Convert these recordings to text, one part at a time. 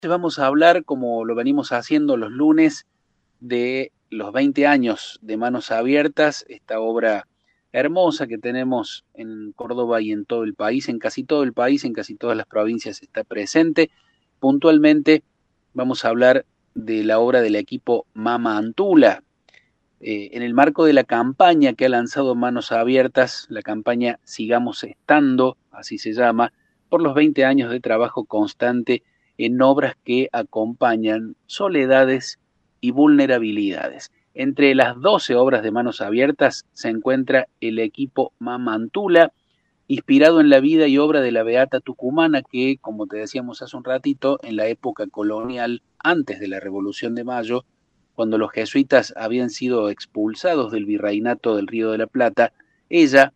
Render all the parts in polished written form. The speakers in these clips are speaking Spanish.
Vamos a hablar, como lo venimos haciendo los lunes, de los 20 años de Manos Abiertas, esta obra hermosa que tenemos en Córdoba y en todo el país, en casi todo el país, en casi todas las provincias está presente. Puntualmente vamos a hablar de la obra del equipo Mama Antula, en el marco de la campaña que ha lanzado Manos Abiertas, la campaña Sigamos Estando, así se llama, por los 20 años de trabajo constante en obras que acompañan soledades y vulnerabilidades. Entre las 12 obras de Manos Abiertas se encuentra el equipo Mama Antula, inspirado en la vida y obra de la beata tucumana que, como te decíamos hace un ratito, en la época colonial, antes de la Revolución de Mayo, cuando los jesuitas habían sido expulsados del virreinato del Río de la Plata, ella,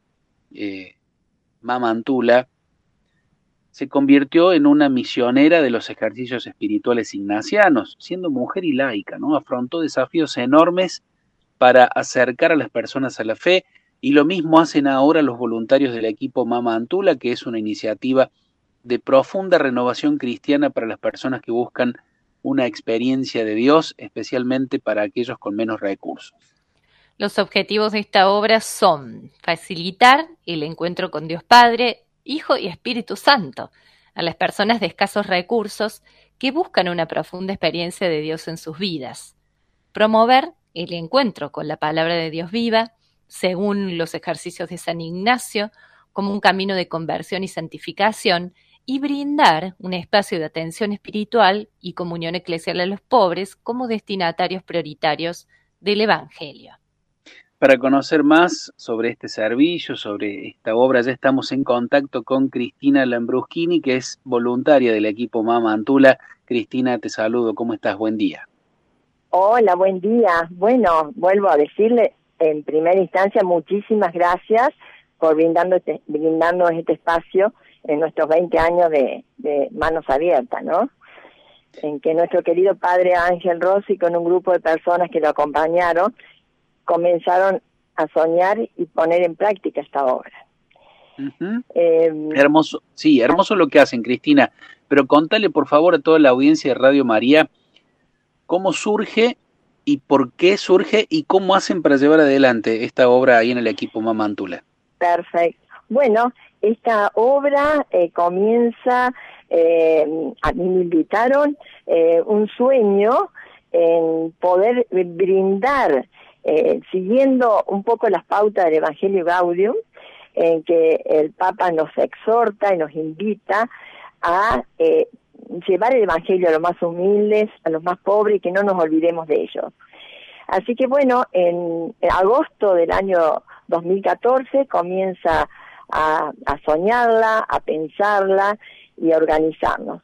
Mama Antula, se convirtió en una misionera de los ejercicios espirituales ignacianos, siendo mujer y laica, ¿no? Afrontó desafíos enormes para acercar a las personas a la fe, y lo mismo hacen ahora los voluntarios del equipo Mama Antula, que es una iniciativa de profunda renovación cristiana para las personas que buscan una experiencia de Dios, especialmente para aquellos con menos recursos. Los objetivos de esta obra son facilitar el encuentro con Dios Padre, Hijo y Espíritu Santo a las personas de escasos recursos que buscan una profunda experiencia de Dios en sus vidas, promover el encuentro con la palabra de Dios viva, según los ejercicios de San Ignacio, como un camino de conversión y santificación, y brindar un espacio de atención espiritual y comunión eclesial a los pobres como destinatarios prioritarios del Evangelio. Para conocer más sobre este servicio, sobre esta obra, ya estamos en contacto con Cristina Lambruschini, que es voluntaria del equipo Mama Antula. Cristina, te saludo, ¿cómo estás? Buen día. Hola, buen día. Bueno, vuelvo a decirle en primera instancia muchísimas gracias por brindarnos este espacio en nuestros 20 años de Manos Abiertas, ¿no? En que nuestro querido padre Ángel Rossi, con un grupo de personas que lo acompañaron, comenzaron a soñar y poner en práctica esta obra. Hermoso, sí, hermoso lo que hacen, Cristina, pero contale por favor a toda la audiencia de Radio María cómo surge y por qué surge y cómo hacen para llevar adelante esta obra ahí en el equipo Mama Antula. Perfecto. Bueno, esta obra comienza, a mí me invitaron, un sueño en poder brindar, siguiendo un poco las pautas del Evangelio Gaudium, en que el Papa nos exhorta y nos invita a llevar el Evangelio a los más humildes, a los más pobres, y que no nos olvidemos de ellos. Así que bueno, en agosto del año 2014 comienza a soñarla, a pensarla y a organizarnos.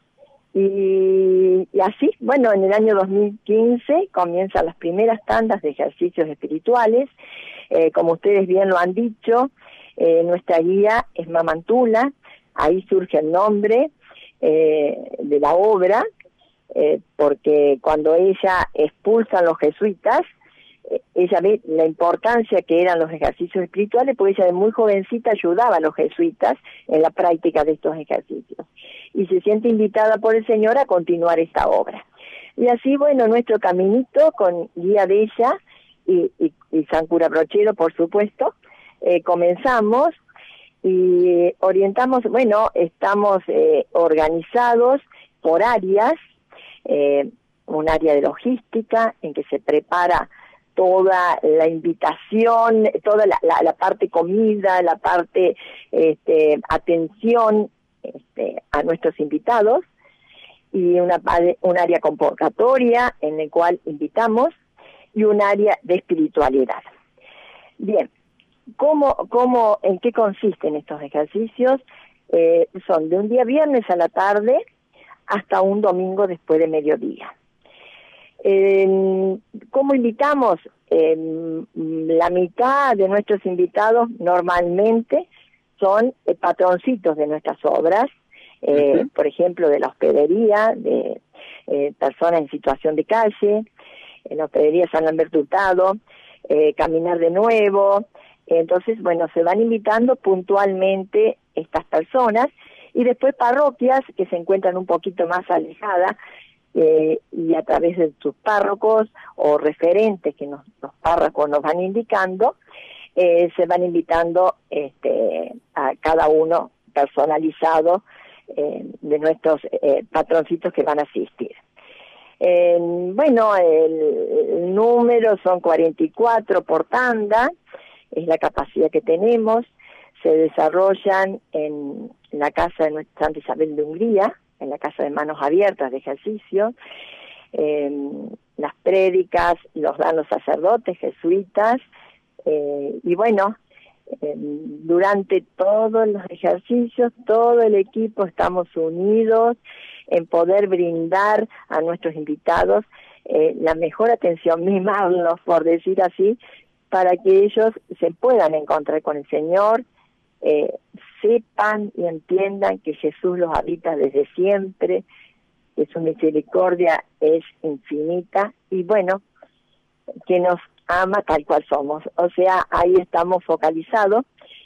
Y así, bueno, en el año 2015 comienzan las primeras tandas de ejercicios espirituales. Como ustedes bien lo han dicho, nuestra guía es Mama Antula, ahí surge el nombre de la obra, porque cuando ella expulsa a los jesuitas, ella ve la importancia que eran los ejercicios espirituales, porque ella de muy jovencita ayudaba a los jesuitas en la práctica de estos ejercicios. Y se siente invitada por el Señor a continuar esta obra. Y así, bueno, nuestro caminito con guía de ella y San Cura Brochero, por supuesto, comenzamos y orientamos, bueno, estamos organizados por áreas, un área de logística en que se prepara toda la invitación, toda la parte comida, la parte atención a nuestros invitados, y un área convocatoria en el cual invitamos, y un área de espiritualidad. Bien, ¿en qué consisten estos ejercicios? Son de un día viernes a la tarde hasta un domingo después de mediodía. ¿Cómo invitamos? La mitad de nuestros invitados normalmente son patroncitos de nuestras obras, por ejemplo, de la hospedería, de personas en situación de calle, en la hospedería San Lamberto Hurtado, Caminar de Nuevo. Entonces, bueno, se van invitando puntualmente estas personas, y después parroquias que se encuentran un poquito más alejadas, y a través de sus párrocos o referentes que los párrocos nos van indicando, se van invitando a cada uno personalizado de nuestros patroncitos que van a asistir. Bueno, el número son 44 por tanda, es la capacidad que tenemos. Se desarrollan en la casa de nuestra Santa Isabel de Hungría, en la casa de manos abiertas de ejercicio. Las prédicas los dan los sacerdotes jesuitas, y bueno, durante todos los ejercicios, todo el equipo estamos unidos en poder brindar a nuestros invitados la mejor atención, mimarlos, por decir así, para que ellos se puedan encontrar con el Señor, sepan y entiendan que Jesús los habita desde siempre, que su misericordia es infinita y bueno, que nos ama tal cual somos. O sea, ahí estamos focalizados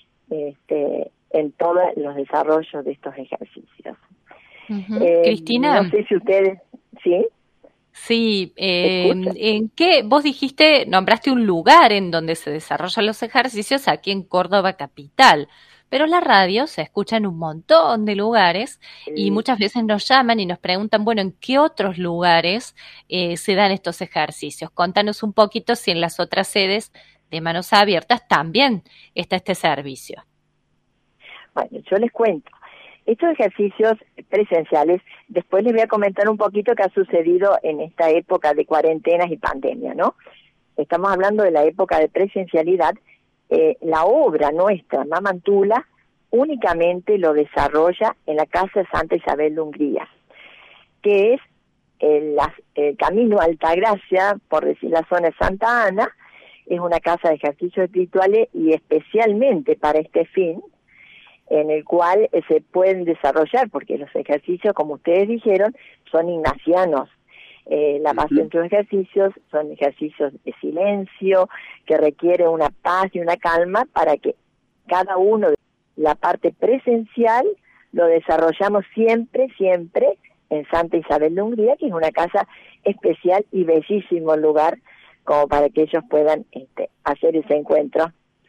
en todos los desarrollos de estos ejercicios. Cristina. No sé si ustedes... ¿Sí? Sí, ¿en qué? Vos nombraste un lugar en donde se desarrollan los ejercicios aquí en Córdoba capital, pero la radio se escucha en un montón de lugares y muchas veces nos llaman y nos preguntan, bueno, ¿en qué otros lugares se dan estos ejercicios? Contanos un poquito si en las otras sedes de Manos Abiertas también está este servicio. Bueno, yo les cuento. Estos ejercicios presenciales, después les voy a comentar un poquito qué ha sucedido en esta época de cuarentenas y pandemia, ¿no? Estamos hablando de la época de presencialidad. La obra nuestra, Mamantula, únicamente lo desarrolla en la Casa de Santa Isabel de Hungría, que es el Camino Altagracia, por decir la zona de Santa Ana. Es una casa de ejercicios espirituales y especialmente para este fin, en el cual se pueden desarrollar, porque los ejercicios, como ustedes dijeron, son ignacianos. La base de los ejercicios son ejercicios de silencio, que requiere una paz y una calma para que cada uno, la parte presencial, lo desarrollamos siempre en Santa Isabel de Hungría, que es una casa especial y bellísimo lugar como para que ellos puedan hacer ese encuentro.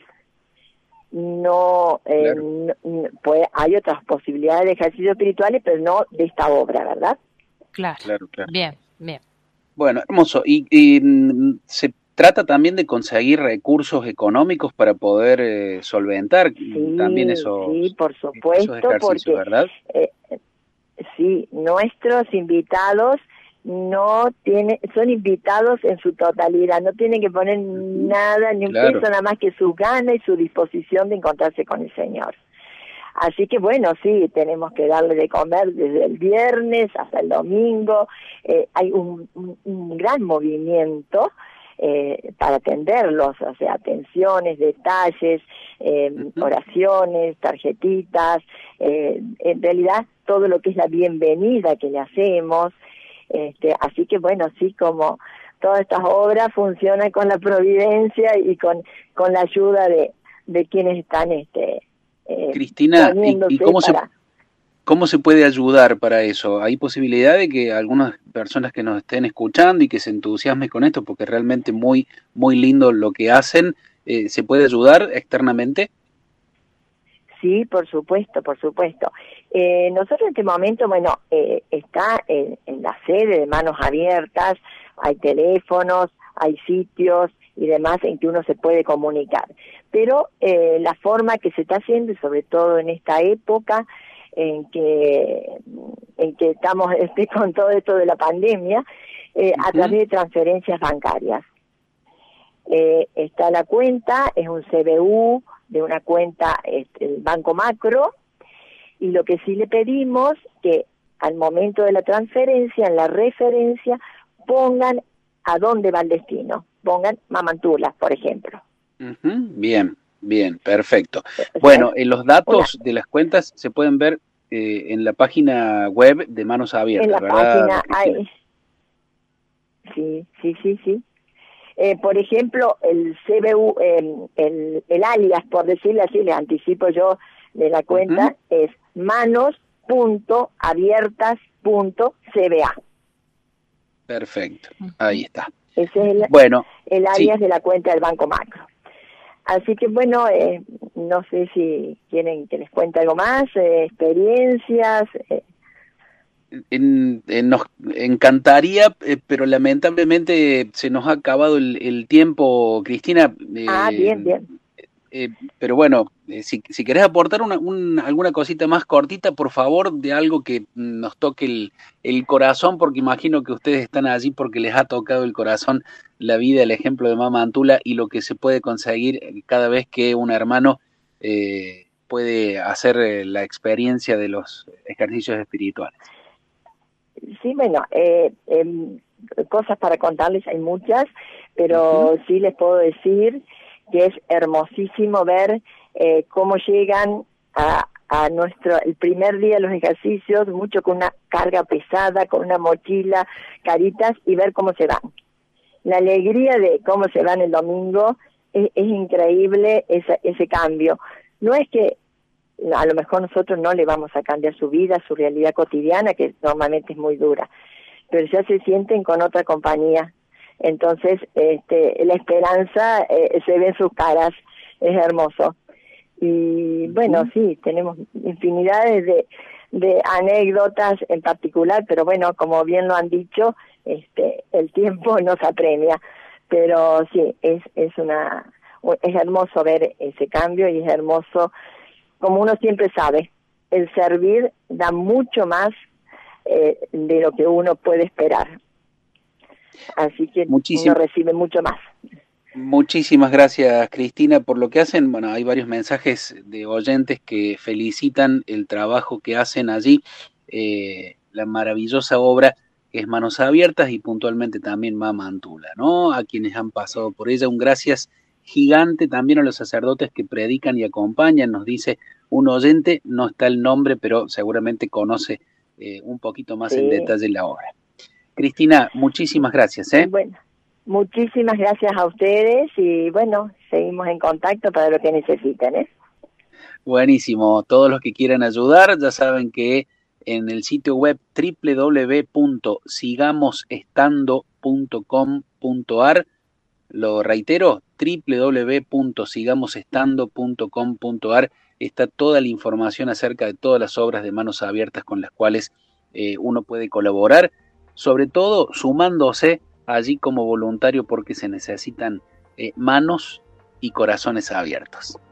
Claro. Pues hay otras posibilidades de ejercicios espirituales, pero no de esta obra, ¿verdad? Claro. Bien. Bueno, hermoso. Y se trata también de conseguir recursos económicos para poder solventar también esos, sí, por supuesto, esos ejercicios, porque, ¿verdad? Sí, nuestros invitados son invitados en su totalidad, no tienen que poner nada, ni un peso, nada más que su gana y su disposición de encontrarse con el Señor. Así que bueno, sí, tenemos que darle de comer desde el viernes hasta el domingo. Hay un gran movimiento para atenderlos, o sea, atenciones, detalles, oraciones, tarjetitas, en realidad todo lo que es la bienvenida que le hacemos. Así que bueno, sí, como todas estas obras funcionan con la providencia y con la ayuda de quienes están Cristina, ¿y cómo se puede ayudar para eso? ¿Hay posibilidad de que algunas personas que nos estén escuchando y que se entusiasmen con esto, porque realmente muy lindo lo que hacen, se puede ayudar externamente? Sí, por supuesto. Nosotros en este momento, bueno, está en la sede de Manos Abiertas, hay teléfonos, hay sitios y demás en que uno se puede comunicar. Pero la forma que se está haciendo, y sobre todo en esta época en que estamos con todo esto de la pandemia, a través de transferencias bancarias. Está la cuenta, es un CBU de una cuenta, el Banco Macro, y lo que sí le pedimos que al momento de la transferencia, en la referencia, pongan a dónde va el destino, pongan Mamantula, por ejemplo. Bien, perfecto. Bueno, los datos de las cuentas se pueden ver en la página web de Manos Abiertas, en la ¿verdad? Página hay, sí. Por ejemplo, el CBU, el alias, por decirlo así, les anticipo yo de la cuenta, es manos.abiertas.cba. Perfecto, ahí está. Ese es el alias de la cuenta del Banco Macro. Así que bueno, no sé si quieren que les cuente algo más, experiencias. Nos encantaría, pero lamentablemente se nos ha acabado el tiempo, Cristina. Bien. Pero bueno, si querés aportar alguna cosita más cortita, por favor, de algo que nos toque el corazón, porque imagino que ustedes están allí porque les ha tocado el corazón la vida, el ejemplo de Mama Antula y lo que se puede conseguir cada vez que un hermano puede hacer la experiencia de los ejercicios espirituales. Sí, bueno, cosas para contarles hay muchas, pero sí les puedo decir que es hermosísimo ver cómo llegan a el primer día de los ejercicios, mucho con una carga pesada, con una mochila, caritas, y ver cómo se van. La alegría de cómo se van el domingo es increíble ese cambio. No es que a lo mejor nosotros no le vamos a cambiar su vida, su realidad cotidiana, que normalmente es muy dura, pero ya se sienten con otra compañía. Entonces, la esperanza se ve en sus caras, es hermoso. Y bueno, sí, tenemos infinidades de anécdotas en particular, pero bueno, como bien lo han dicho, el tiempo nos apremia. Pero sí, es hermoso ver ese cambio y es hermoso, como uno siempre sabe, el servir da mucho más de lo que uno puede esperar. Así que uno recibe mucho más. Muchísimas gracias, Cristina, por lo que hacen. Bueno, hay varios mensajes de oyentes que felicitan el trabajo que hacen allí, la maravillosa obra que es Manos Abiertas y puntualmente también Mama Antula, ¿no? A quienes han pasado por ella, un gracias gigante también a los sacerdotes que predican y acompañan. Nos dice un oyente, no está el nombre, pero seguramente conoce un poquito más en detalle la obra. Cristina, muchísimas gracias. Bueno, muchísimas gracias a ustedes y bueno, seguimos en contacto para lo que necesiten. Buenísimo, todos los que quieran ayudar ya saben que en el sitio web www.sigamosestando.com.ar, lo reitero, www.sigamosestando.com.ar, está toda la información acerca de todas las obras de Manos Abiertas con las cuales uno puede colaborar, sobre todo sumándose allí como voluntario porque se necesitan manos y corazones abiertos.